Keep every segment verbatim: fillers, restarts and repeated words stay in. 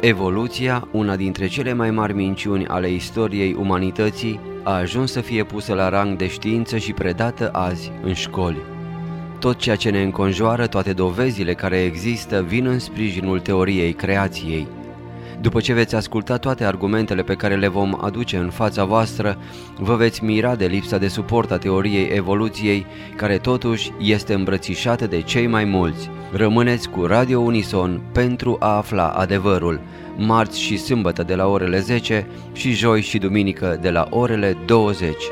Evoluția, una dintre cele mai mari minciuni ale istoriei umanității, a ajuns să fie pusă la rang de știință și predată azi în școli. Tot ceea ce ne înconjoară, toate dovezile care există, vin în sprijinul teoriei creației. După ce veți asculta toate argumentele pe care le vom aduce în fața voastră, vă veți mira de lipsa de suport a teoriei evoluției, care totuși este îmbrățișată de cei mai mulți. Rămâneți cu Radio Unison pentru a afla adevărul, marți și sâmbătă de la orele zece și joi și duminică de la orele douăzeci.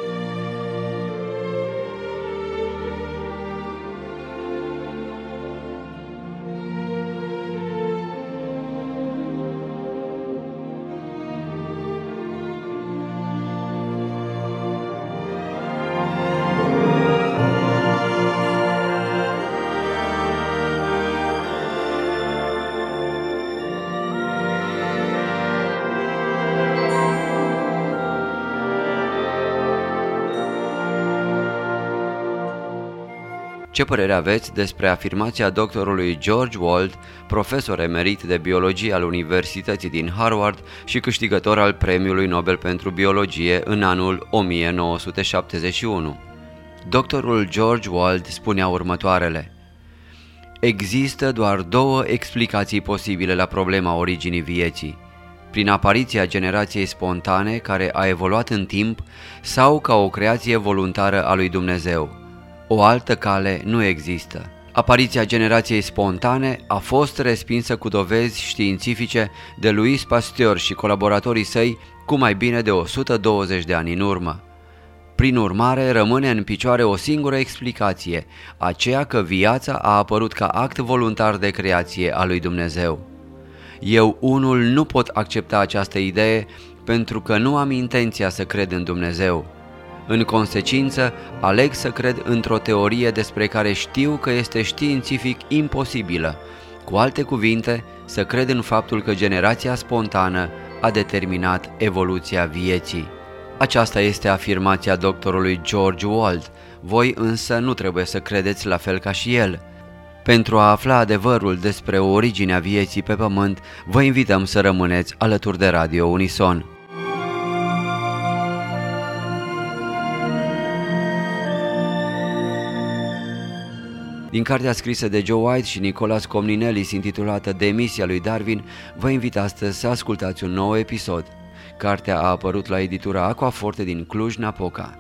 Ce părere aveți despre afirmația doctorului George Wald, profesor emerit de biologie al Universității din Harvard și câștigător al Premiului Nobel pentru Biologie în anul o mie nouă sute șaptezeci și unu? Doctorul George Wald spunea următoarele: există doar două explicații posibile la problema originii vieții: prin apariția generației spontane care a evoluat în timp sau ca o creație voluntară a lui Dumnezeu. O altă cale nu există. Apariția generației spontane a fost respinsă cu dovezi științifice de Louis Pasteur și colaboratorii săi cu mai bine de o sută douăzeci de ani în urmă. Prin urmare, rămâne în picioare o singură explicație, aceea că viața a apărut ca act voluntar de creație a lui Dumnezeu. Eu unul nu pot accepta această idee pentru că nu am intenția să cred în Dumnezeu. În consecință, aleg să cred într-o teorie despre care știu că este științific imposibilă. Cu alte cuvinte, să cred în faptul că generația spontană a determinat evoluția vieții. Aceasta este afirmația doctorului George Wald. Voi însă nu trebuie să credeți la fel ca și el. Pentru a afla adevărul despre originea vieții pe pământ, vă invităm să rămâneți alături de Radio Unison. Din cartea scrisă de Joe White și Nicholas Komnenelis, intitulată Demisia lui Darwin, vă invit astăzi să ascultați un nou episod. Cartea a apărut la editura Aquaforte din Cluj-Napoca.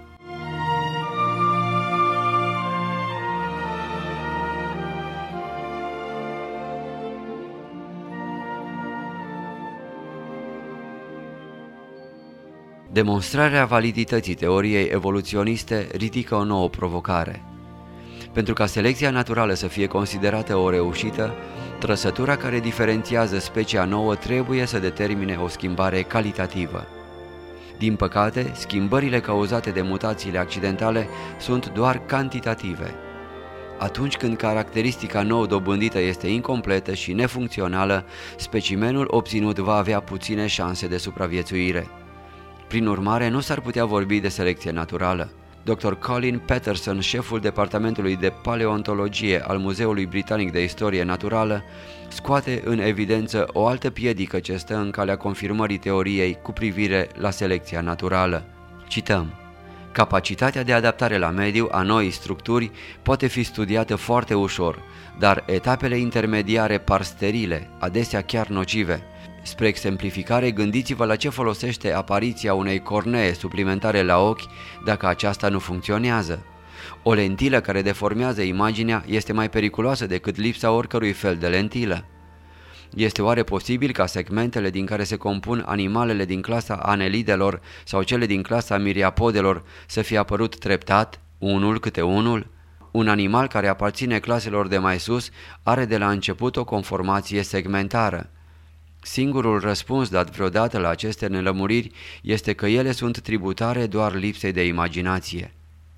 Demonstrarea validității teoriei evoluționiste ridică o nouă provocare. Pentru ca selecția naturală să fie considerată o reușită, trăsătura care diferențiază specia nouă trebuie să determine o schimbare calitativă. Din păcate, schimbările cauzate de mutațiile accidentale sunt doar cantitative. Atunci când caracteristica nou dobândită este incompletă și nefuncțională, specimenul obținut va avea puține șanse de supraviețuire. Prin urmare, nu s-ar putea vorbi de selecție naturală. doctor Colin Patterson, șeful departamentului de paleontologie al Muzeului Britanic de Istorie Naturală, scoate în evidență o altă piedică ce stă în calea confirmării teoriei cu privire la selecția naturală. Cităm: capacitatea de adaptare la mediu a noii structuri poate fi studiată foarte ușor, dar etapele intermediare par sterile, adesea chiar nocive. Spre exemplificare, gândiți-vă la ce folosește apariția unei cornee suplimentare la ochi dacă aceasta nu funcționează. O lentilă care deformează imaginea este mai periculoasă decât lipsa oricărui fel de lentilă. Este oare posibil ca segmentele din care se compun animalele din clasa anelidelor sau cele din clasa miriapodelor să fie apărut treptat, unul câte unul? Un animal care aparține claselor de mai sus are de la început o conformație segmentară. Singurul răspuns dat vreodată la aceste nelămuriri este că ele sunt tributare doar lipsei de imaginație.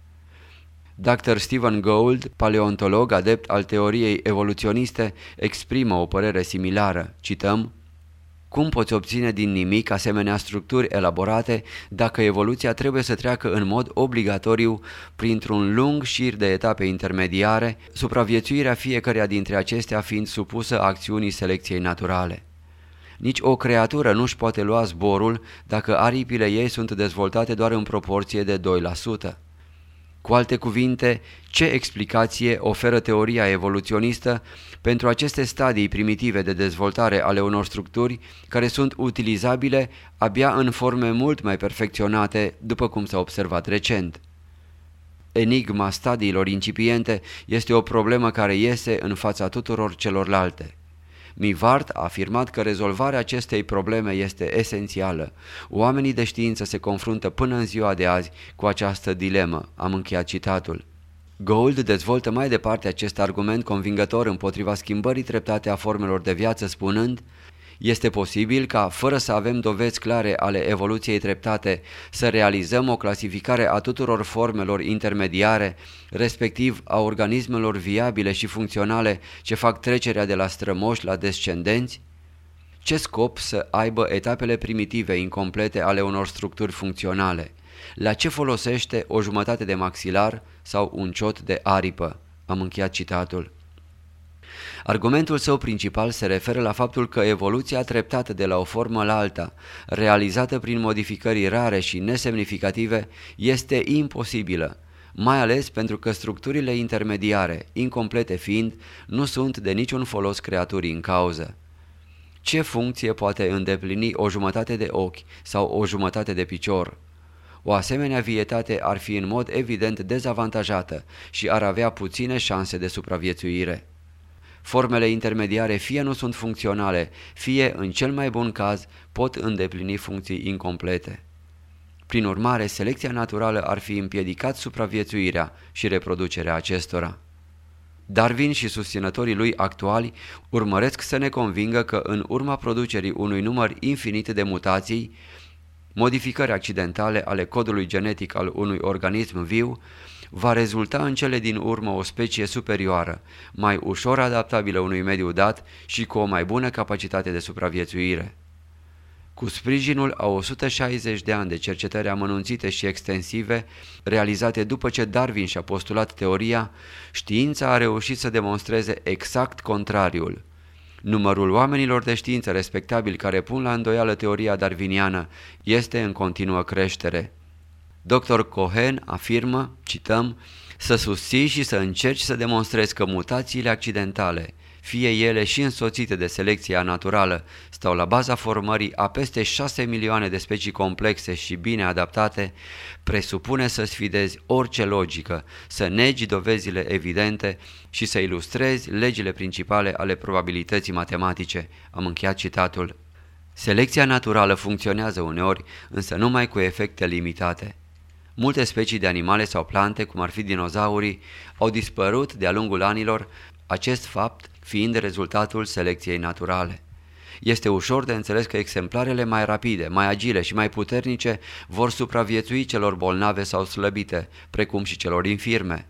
doctor Stephen Gould, paleontolog adept al teoriei evoluționiste, exprimă o părere similară. Cităm: cum poți obține din nimic asemenea structuri elaborate dacă evoluția trebuie să treacă în mod obligatoriu printr-un lung șir de etape intermediare, supraviețuirea fiecăreia dintre acestea fiind supusă acțiunii selecției naturale? Nici o creatură nu-și poate lua zborul dacă aripile ei sunt dezvoltate doar în proporție de doi la sută. Cu alte cuvinte, ce explicație oferă teoria evoluționistă pentru aceste stadii primitive de dezvoltare ale unor structuri care sunt utilizabile abia în forme mult mai perfecționate, după cum s-a observat recent? Enigma stadiilor incipiente este o problemă care iese în fața tuturor celorlalte. Mivart a afirmat că rezolvarea acestei probleme este esențială. Oamenii de știință se confruntă până în ziua de azi cu această dilemă. Am încheiat citatul. Gould dezvoltă mai departe acest argument convingător împotriva schimbării treptate a formelor de viață, spunând: este posibil ca, fără să avem dovezi clare ale evoluției treptate, să realizăm o clasificare a tuturor formelor intermediare, respectiv a organismelor viabile și funcționale ce fac trecerea de la strămoși la descendenți? Ce scop să aibă etapele primitive incomplete ale unor structuri funcționale? La ce folosește o jumătate de maxilar sau un ciot de aripă? Am încheiat citatul. Argumentul său principal se referă la faptul că evoluția treptată de la o formă la alta, realizată prin modificări rare și nesemnificative, este imposibilă, mai ales pentru că structurile intermediare, incomplete fiind, nu sunt de niciun folos creaturii în cauză. Ce funcție poate îndeplini o jumătate de ochi sau o jumătate de picior? O asemenea vietate ar fi în mod evident dezavantajată și ar avea puține șanse de supraviețuire. Formele intermediare fie nu sunt funcționale, fie, în cel mai bun caz, pot îndeplini funcții incomplete. Prin urmare, selecția naturală ar fi împiedicat supraviețuirea și reproducerea acestora. Darwin și susținătorii lui actuali urmăresc să ne convingă că în urma producerii unui număr infinit de mutații, modificări accidentale ale codului genetic al unui organism viu, va rezulta în cele din urmă o specie superioară, mai ușor adaptabilă unui mediu dat și cu o mai bună capacitate de supraviețuire. Cu sprijinul a o sută șaizeci de ani de cercetări amănunțite și extensive, realizate după ce Darwin și-a postulat teoria, știința a reușit să demonstreze exact contrariul. Numărul oamenilor de știință respectabili care pun la îndoială teoria darwiniană este în continuă creștere. doctor Cohen afirmă, cităm, să susții și să încerci să demonstrezi că mutațiile accidentale, fie ele și însoțite de selecția naturală, stau la baza formării a peste șase milioane de specii complexe și bine adaptate, presupune să sfidezi orice logică, să negi dovezile evidente și să ilustrezi legile principale ale probabilității matematice. Am încheiat citatul. Selecția naturală funcționează uneori, însă numai cu efecte limitate. Multe specii de animale sau plante, cum ar fi dinozaurii, au dispărut de-a lungul anilor, acest fapt fiind rezultatul selecției naturale. Este ușor de înțeles că exemplarele mai rapide, mai agile și mai puternice vor supraviețui celor bolnave sau slăbite, precum și celor infirme.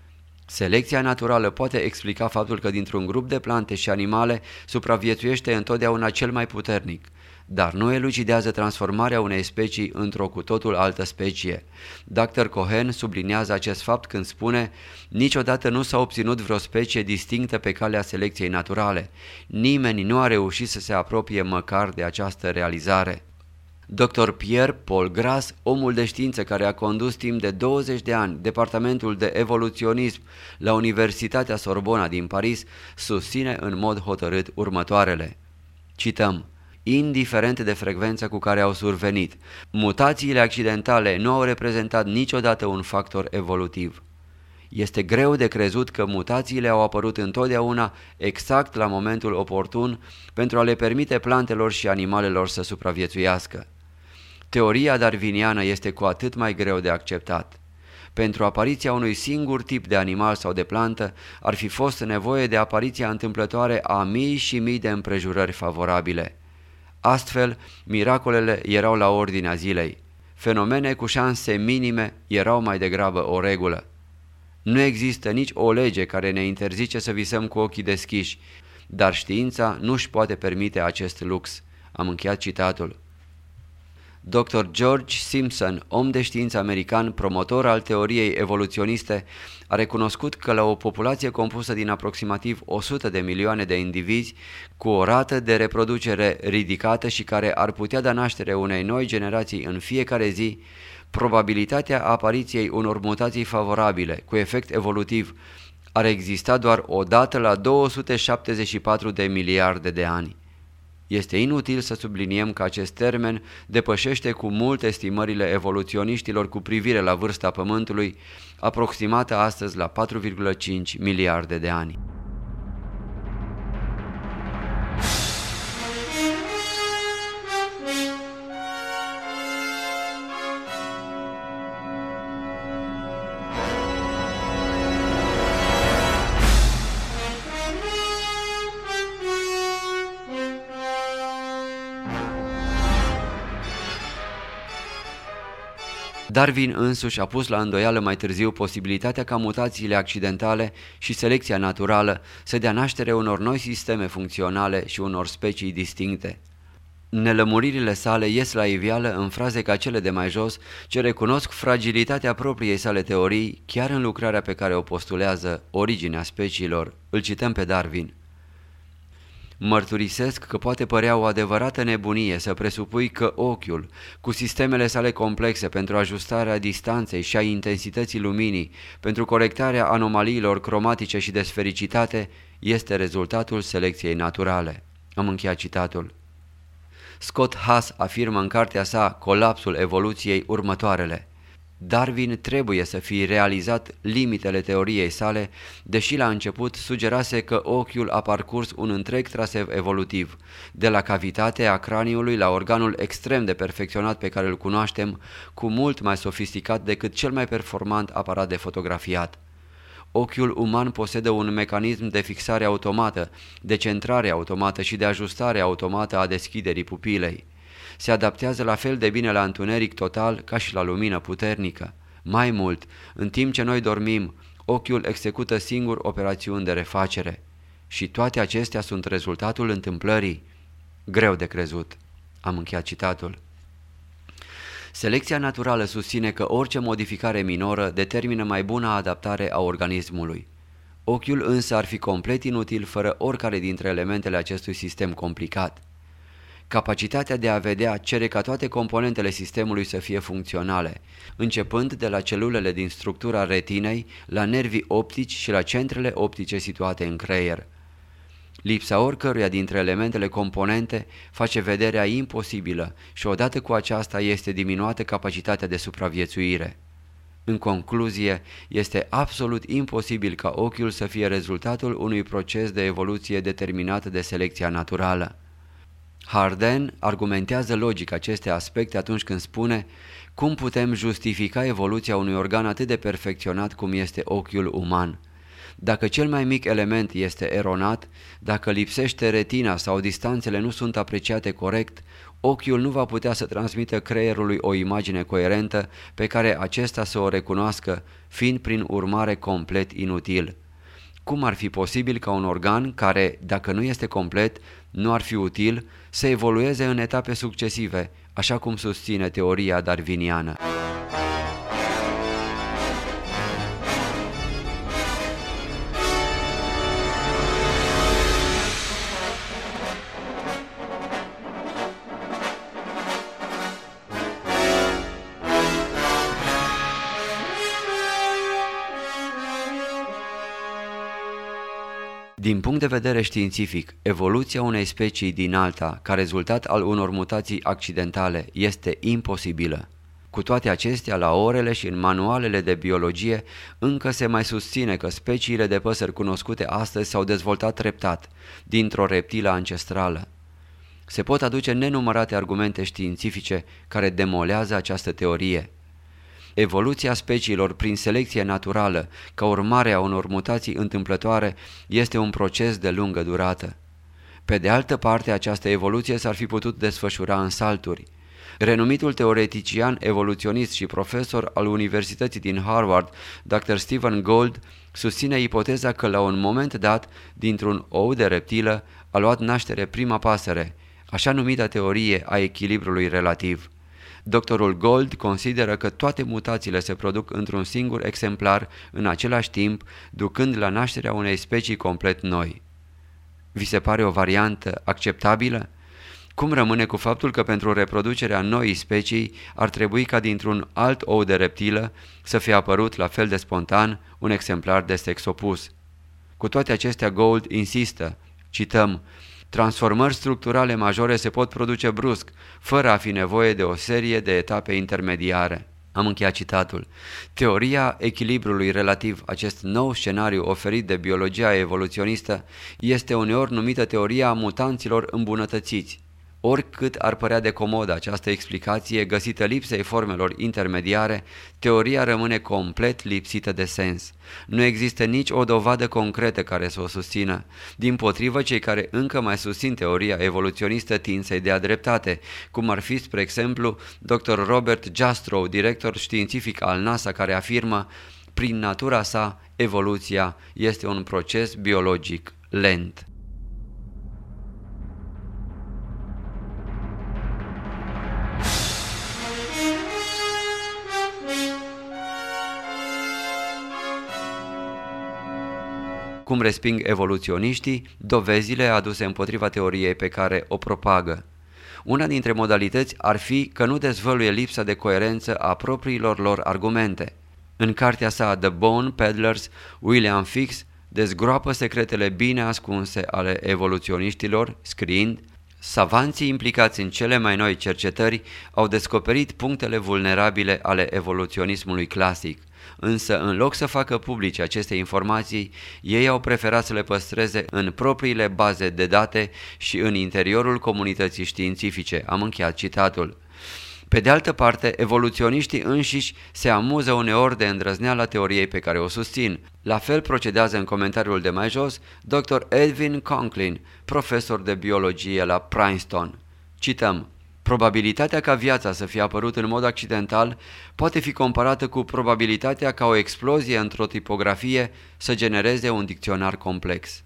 Selecția naturală poate explica faptul că dintr-un grup de plante și animale supraviețuiește întotdeauna cel mai puternic, dar nu elucidează transformarea unei specii într-o cu totul altă specie. doctor Cohen subliniază acest fapt când spune: niciodată nu s-a obținut vreo specie distinctă pe calea selecției naturale. Nimeni nu a reușit să se apropie măcar de această realizare. doctor Pierre Paul Grass, omul de știință care a condus timp de douăzeci de ani departamentul de evoluționism la Universitatea Sorbona din Paris, susține în mod hotărât următoarele. Cităm: indiferent de frecvența cu care au survenit, mutațiile accidentale nu au reprezentat niciodată un factor evolutiv. Este greu de crezut că mutațiile au apărut întotdeauna exact la momentul oportun pentru a le permite plantelor și animalelor să supraviețuiască. Teoria darwiniană este cu atât mai greu de acceptat. Pentru apariția unui singur tip de animal sau de plantă ar fi fost nevoie de apariția întâmplătoare a mii și mii de împrejurări favorabile. Astfel, miracolele erau la ordinea zilei. Fenomene cu șanse minime erau mai degrabă o regulă. Nu există nici o lege care ne interzice să visăm cu ochii deschiși, dar știința nu își poate permite acest lux. Am încheiat citatul. doctor George Simpson, om de știință american, promotor al teoriei evoluționiste, a recunoscut că la o populație compusă din aproximativ o sută de milioane de indivizi, cu o rată de reproducere ridicată și care ar putea da naștere unei noi generații în fiecare zi, probabilitatea apariției unor mutații favorabile cu efect evolutiv ar exista doar o dată la două sute șaptezeci și patru de miliarde de ani. Este inutil să subliniem că acest termen depășește cu mult estimările evoluționiștilor cu privire la vârsta Pământului, aproximată astăzi la patru virgulă cinci miliarde de ani. Darwin însuși a pus la îndoială mai târziu posibilitatea ca mutațiile accidentale și selecția naturală să dea naștere unor noi sisteme funcționale și unor specii distincte. Nelămuririle sale ies la iveală în fraze ca cele de mai jos, ce recunosc fragilitatea propriei sale teorii, chiar în lucrarea pe care o postulează, Originea speciilor. Îl cităm pe Darwin. Mărturisesc că poate părea o adevărată nebunie să presupui că ochiul, cu sistemele sale complexe pentru ajustarea distanței și a intensității luminii, pentru corectarea anomaliilor cromatice și de sfericitate, este rezultatul selecției naturale. Am încheiat citatul. Scott Haas afirmă în cartea sa Colapsul evoluției următoarele. Darwin trebuie să fie realizat limitele teoriei sale, deși la început sugerase că ochiul a parcurs un întreg traseu evolutiv, de la cavitatea craniului la organul extrem de perfecționat pe care îl cunoaștem, cu mult mai sofisticat decât cel mai performant aparat de fotografiat. Ochiul uman posedă un mecanism de fixare automată, de centrare automată și de ajustare automată a deschiderii pupilei. Se adaptează la fel de bine la întuneric total ca și la lumină puternică. Mai mult, în timp ce noi dormim, ochiul execută singur operațiuni de refacere. Și toate acestea sunt rezultatul întâmplării. Greu de crezut. Am încheiat citatul. Selecția naturală susține că orice modificare minoră determină mai bună adaptare a organismului. Ochiul însă ar fi complet inutil fără oricare dintre elementele acestui sistem complicat. Capacitatea de a vedea cere ca toate componentele sistemului să fie funcționale, începând de la celulele din structura retinei, la nervii optici și la centrele optice situate în creier. Lipsa oricăruia dintre elementele componente face vederea imposibilă și odată cu aceasta este diminuată capacitatea de supraviețuire. În concluzie, este absolut imposibil ca ochiul să fie rezultatul unui proces de evoluție determinat de selecția naturală. Harden argumentează logic aceste aspecte atunci când spune: cum putem justifica evoluția unui organ atât de perfecționat cum este ochiul uman? Dacă cel mai mic element este eronat, dacă lipsește retina sau distanțele nu sunt apreciate corect, ochiul nu va putea să transmită creierului o imagine coerentă pe care acesta să o recunoască, fiind prin urmare complet inutil. Cum ar fi posibil ca un organ care, dacă nu este complet, nu ar fi util, să evolueze în etape succesive, așa cum susține teoria darwiniană? Din punct de vedere științific, evoluția unei specii din alta, ca rezultat al unor mutații accidentale, este imposibilă. Cu toate acestea, la orele și în manualele de biologie, încă se mai susține că speciile de păsări cunoscute astăzi s-au dezvoltat treptat, dintr-o reptilă ancestrală. Se pot aduce nenumărate argumente științifice care demolează această teorie. Evoluția speciilor prin selecție naturală, ca urmare a unor mutații întâmplătoare, este un proces de lungă durată. Pe de altă parte, această evoluție s-ar fi putut desfășura în salturi. Renumitul teoretician, evoluționist și profesor al Universității din Harvard, doctor Stephen Gould, susține ipoteza că la un moment dat, dintr-un ou de reptilă, a luat naștere prima pasăre, așa numita teorie a echilibrului relativ. Doctorul Gold consideră că toate mutațiile se produc într-un singur exemplar în același timp, ducând la nașterea unei specii complet noi. Vi se pare o variantă acceptabilă? Cum rămâne cu faptul că pentru reproducerea noii specii ar trebui ca dintr-un alt ou de reptilă să fie apărut la fel de spontan un exemplar de sex opus? Cu toate acestea, Gold insistă, cităm, transformări structurale majore se pot produce brusc, fără a fi nevoie de o serie de etape intermediare. Am încheiat citatul. Teoria echilibrului relativ, acest nou scenariu oferit de biologia evoluționistă, este uneori numită teoria mutanților îmbunătățiți. Oricât ar părea de comodă această explicație găsită lipsei formelor intermediare, teoria rămâne complet lipsită de sens. Nu există nici o dovadă concretă care să o susțină. Dimpotrivă, cei care încă mai susțin teoria evoluționistă tind să-i dea dreptate, cum ar fi, spre exemplu, doctor Robert Jastrow, director științific al NASA, care afirmă: prin natura sa, evoluția este un proces biologic lent. Cum resping evoluționiștii dovezile aduse împotriva teoriei pe care o propagă. Una dintre modalități ar fi că nu dezvăluie lipsa de coerență a propriilor lor argumente. În cartea sa The Bone Peddlers, William Fix dezgroapă secretele bine ascunse ale evoluționiștilor, scriind: savanții implicați în cele mai noi cercetări au descoperit punctele vulnerabile ale evoluționismului clasic. Însă, în loc să facă publice aceste informații, ei au preferat să le păstreze în propriile baze de date și în interiorul comunității științifice. Am încheiat citatul. Pe de altă parte, evoluționiștii înșiși se amuză uneori de îndrăzneala teoriei pe care o susțin. La fel procedează în comentariul de mai jos doctor Edwin Conklin, profesor de biologie la Princeton. Cităm: probabilitatea ca viața să fie apărut în mod accidental poate fi comparată cu probabilitatea ca o explozie într-o tipografie să genereze un dicționar complex.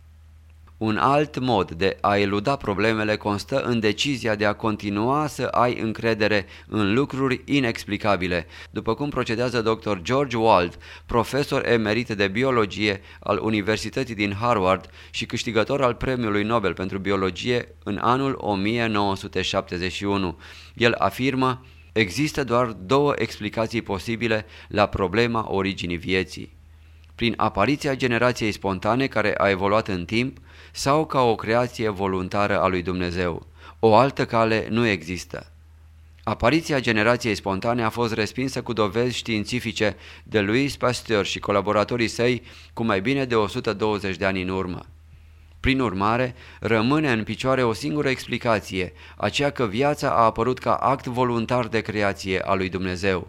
Un alt mod de a eluda problemele constă în decizia de a continua să ai încredere în lucruri inexplicabile, după cum procedează doctor George Wald, profesor emerit de biologie al Universității din Harvard și câștigător al Premiului Nobel pentru biologie în anul o mie nouă sute șaptezeci și unu. El afirmă: există doar două explicații posibile la problema originii vieții. Prin apariția generației spontane care a evoluat în timp sau ca o creație voluntară a lui Dumnezeu. O altă cale nu există. Apariția generației spontane a fost respinsă cu dovezi științifice de Louis Pasteur și colaboratorii săi cu mai bine de o sută douăzeci de ani în urmă. Prin urmare, rămâne în picioare o singură explicație, aceea că viața a apărut ca act voluntar de creație a lui Dumnezeu.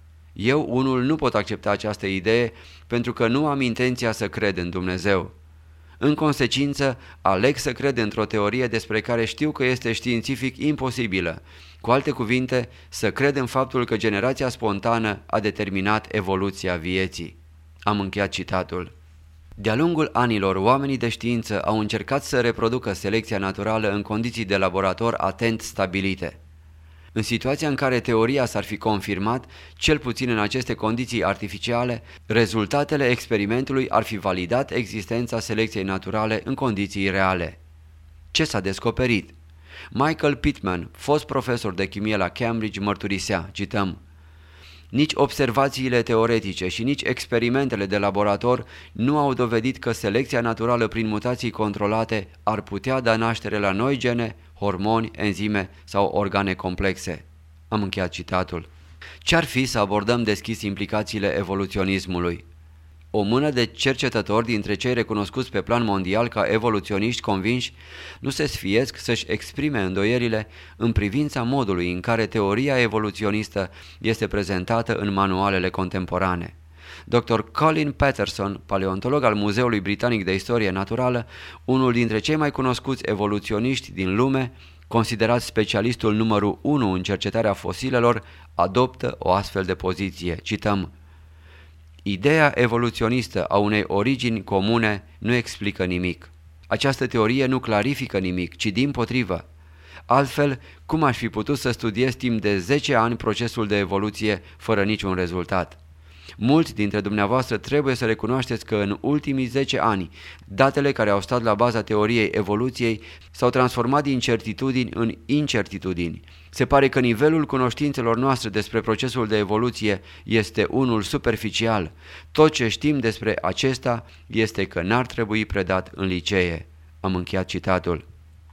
Eu, unul, nu pot accepta această idee pentru că nu am intenția să cred în Dumnezeu. În consecință, aleg să cred într-o teorie despre care știu că este științific imposibilă. Cu alte cuvinte, să cred în faptul că generația spontană a determinat evoluția vieții. Am încheiat citatul. De-a lungul anilor, oamenii de știință au încercat să reproducă selecția naturală în condiții de laborator atent stabilite. În situația în care teoria s-ar fi confirmat, cel puțin în aceste condiții artificiale, rezultatele experimentului ar fi validat existența selecției naturale în condiții reale. Ce s-a descoperit? Michael Pittman, fost profesor de chimie la Cambridge, mărturisea, cităm: nici observațiile teoretice și nici experimentele de laborator nu au dovedit că selecția naturală prin mutații controlate ar putea da naștere la noi gene, hormoni, enzime sau organe complexe. Am încheiat citatul. Ce-ar fi să abordăm deschis implicațiile evoluționismului? O mână de cercetători dintre cei recunoscuți pe plan mondial ca evoluționiști convinși nu se sfiesc să-și exprime îndoierile în privința modului în care teoria evoluționistă este prezentată în manualele contemporane. doctor Colin Patterson, paleontolog al Muzeului Britanic de Istorie Naturală, unul dintre cei mai cunoscuți evoluționiști din lume, considerat specialistul numărul unu în cercetarea fosilelor, adoptă o astfel de poziție. Cităm: ideea evoluționistă a unei origini comune nu explică nimic. Această teorie nu clarifică nimic, ci dimpotrivă. Altfel, cum aș fi putut să studiez timp de zece ani procesul de evoluție fără niciun rezultat? Mulți dintre dumneavoastră trebuie să recunoașteți că în ultimii zece ani, datele care au stat la baza teoriei evoluției s-au transformat din certitudini în incertitudini. Se pare că nivelul cunoștințelor noastre despre procesul de evoluție este unul superficial. Tot ce știm despre acesta este că n-ar trebui predat în licee. Am încheiat citatul.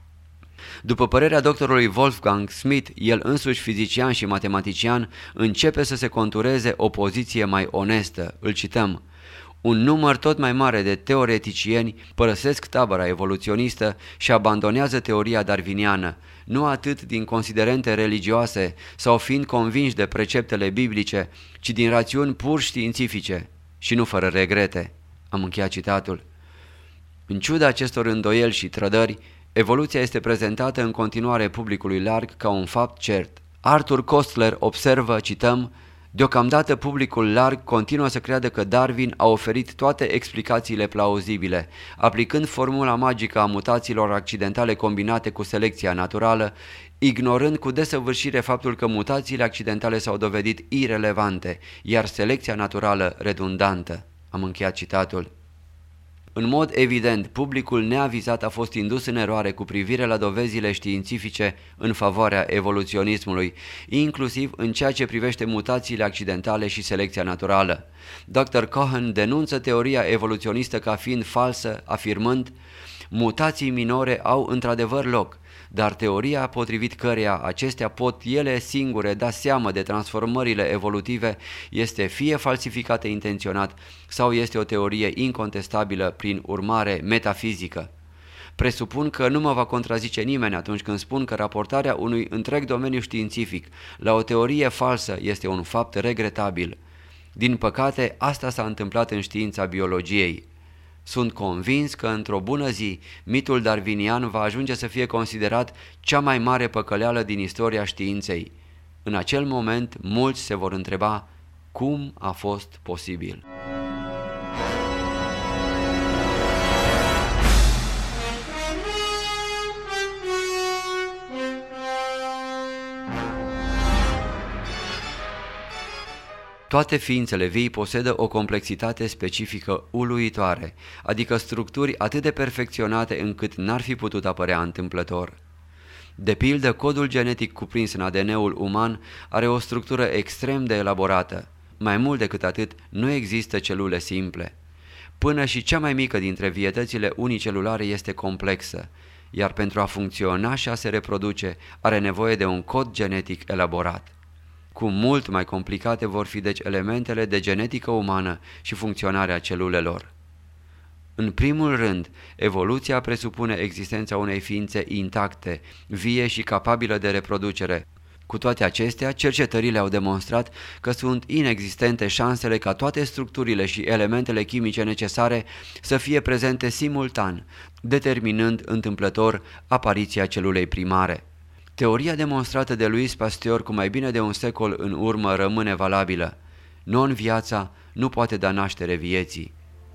După părerea doctorului Wolfgang Schmidt, el însuși fizician și matematician, începe să se contureze o poziție mai onestă. Îl cităm: un număr tot mai mare de teoreticieni părăsesc tabăra evoluționistă și abandonează teoria darwiniană, nu atât din considerente religioase sau fiind convinși de preceptele biblice, ci din rațiuni pur științifice și nu fără regrete. Am încheiat citatul. În ciuda acestor îndoieli și trădări, evoluția este prezentată în continuare publicului larg ca un fapt cert. Arthur Koestler observă, cităm: deocamdată publicul larg continuă să creadă că Darwin a oferit toate explicațiile plauzibile, aplicând formula magică a mutațiilor accidentale combinate cu selecția naturală, ignorând cu desăvârșire faptul că mutațiile accidentale s-au dovedit irelevante, iar selecția naturală redundantă. Am încheiat citatul. În mod evident, publicul neavizat a fost indus în eroare cu privire la dovezile științifice în favoarea evoluționismului, inclusiv în ceea ce privește mutațiile accidentale și selecția naturală. doctor Cohen denunță teoria evoluționistă ca fiind falsă, afirmând: mutații minore au într-adevăr loc, dar teoria potrivit căreia acestea pot ele singure da seamă de transformările evolutive este fie falsificată intenționat sau este o teorie incontestabilă prin urmare metafizică. Presupun că nu mă va contrazice nimeni atunci când spun că raportarea unui întreg domeniu științific la o teorie falsă este un fapt regretabil. Din păcate, asta s-a întâmplat în știința biologiei. Sunt convins că într-o bună zi, mitul darwinian va ajunge să fie considerat cea mai mare păcăleală din istoria științei. În acel moment, mulți se vor întreba cum a fost posibil. Toate ființele vii posedă o complexitate specifică uluitoare, adică structuri atât de perfecționate încât n-ar fi putut apărea întâmplător. De pildă, codul genetic cuprins în A D N-ul uman are o structură extrem de elaborată. Mai mult decât atât, nu există celule simple. Până și cea mai mică dintre vietățile unicelulare este complexă, iar pentru a funcționa și a se reproduce are nevoie de un cod genetic elaborat. Cu mult mai complicate vor fi deci elementele de genetică umană și funcționarea celulelor. În primul rând, evoluția presupune existența unei ființe intacte, vie și capabilă de reproducere. Cu toate acestea, cercetările au demonstrat că sunt inexistente șansele ca toate structurile și elementele chimice necesare să fie prezente simultan, determinând întâmplător apariția celulei primare. Teoria demonstrată de Louis Pasteur cu mai bine de un secol în urmă rămâne valabilă. Non-viața nu poate da naștere vieții.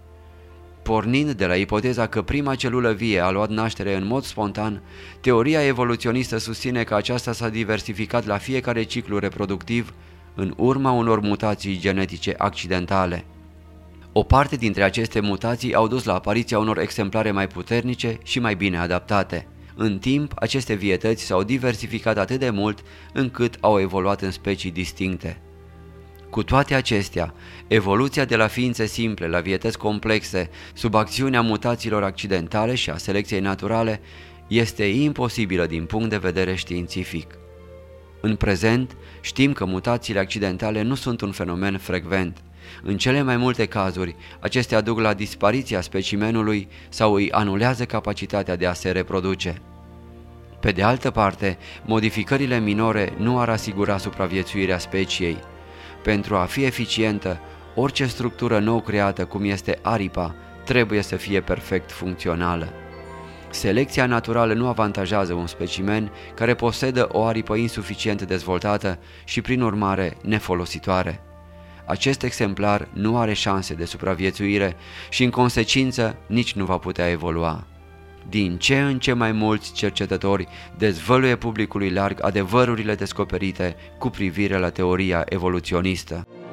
Pornind de la ipoteza că prima celulă vie a luat naștere în mod spontan, teoria evoluționistă susține că aceasta s-a diversificat la fiecare ciclu reproductiv în urma unor mutații genetice accidentale. O parte dintre aceste mutații au dus la apariția unor exemplare mai puternice și mai bine adaptate. În timp, aceste vietăți s-au diversificat atât de mult încât au evoluat în specii distincte. Cu toate acestea, evoluția de la ființe simple la vietăți complexe, sub acțiunea mutațiilor accidentale și a selecției naturale, este imposibilă din punct de vedere științific. În prezent, știm că mutațiile accidentale nu sunt un fenomen frecvent. În cele mai multe cazuri, acestea duc la dispariția specimenului sau îi anulează capacitatea de a se reproduce. Pe de altă parte, modificările minore nu ar asigura supraviețuirea speciei. Pentru a fi eficientă, orice structură nou creată, cum este aripa, trebuie să fie perfect funcțională. Selecția naturală nu avantajează un specimen care posedă o aripă insuficient dezvoltată și, prin urmare, nefolositoare. Acest exemplar nu are șanse de supraviețuire și, în consecință, nici nu va putea evolua. din ce în ce mai mulți cercetători dezvăluie publicului larg adevărurile descoperite cu privire la teoria evoluționistă.